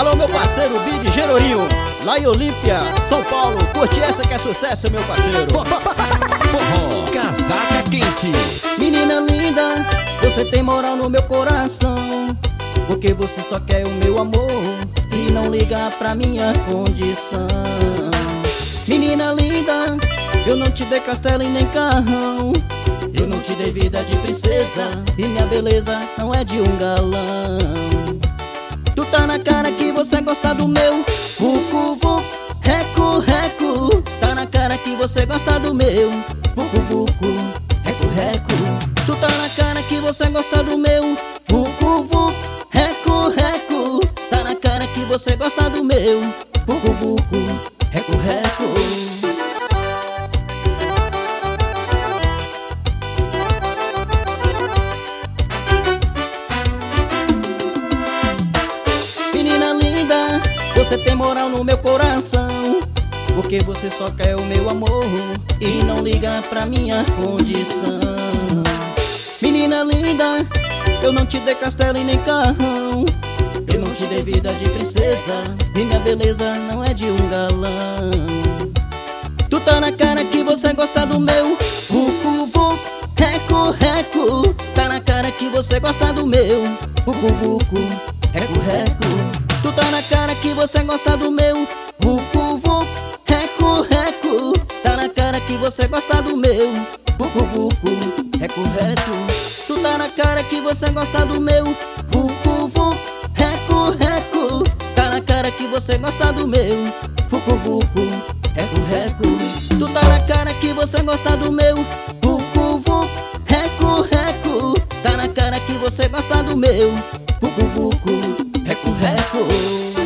Alô, meu parceiro Bid Gerorinho, lá em Olímpia, São Paulo. Curte essa que é sucesso, meu parceiro. Forró, casaca quente. Menina linda, você tem moral no meu coração, porque você só quer o meu amor e não liga pra minha condição. Menina linda, eu não te dei castelo e nem carrão, eu não te dei vida de princesa, e minha beleza não é de um galão. Tu tá na cara que você gosta do meu vucu vucu, recu recu. Tá na cara que você gosta do meu vucu vucu, recu recu. Tu tá na cara que você gosta do meu vucu vucu, recu recu. Tá na cara que você gosta do meu vucu vucu, recu recu. Você tem moral no meu coração, porque você só quer o meu amor e não liga pra minha condição. Menina linda, eu não te dei castelo e nem carrão, eu não te dei vida de princesa, e minha beleza não é de um galão. Tu tá na cara que você gosta do meu vucu vucu, recu recu. Tá na cara que você gosta do meu vucu vucu, recu recu. Tu tá na cara que você gosta do meu vucu vucu, recu recu. Tá na cara que você gosta do meu vucu vucu, recu recu. Tu tá na cara que você gosta do meu vucu vucu, recu recu. Tá na cara que você gosta do meu vucu vucu, recu recu. Tu tá na cara que você gosta do meu vucu vucu, recu recu. Tá na cara que você gosta do meu vucu vucu, recu recu.